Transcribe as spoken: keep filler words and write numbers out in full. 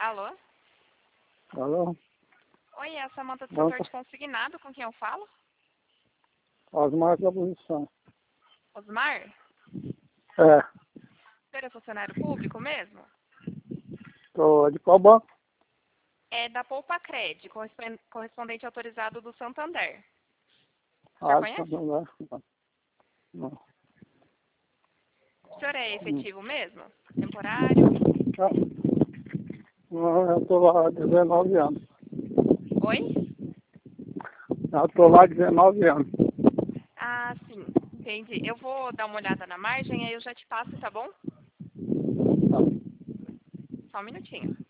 Alô? Alô? Oi, é a Samanta do Alô? setor de consignado, com quem eu falo? Osmar da posição. Osmar? É. Você é funcionário público mesmo? Tô de qual banco? É da Poupa Cred, correspon- correspondente autorizado do Santander. O senhor Ah, conhece? não. Não. Não. O senhor é Hum. efetivo mesmo? Temporário? Ah, não, eu tô lá há dezenove anos. Oi? Eu tô lá há dezenove anos. Ah, sim. Entendi. Eu vou dar uma olhada na margem, aí eu já te passo, tá bom? Tá. Só um minutinho.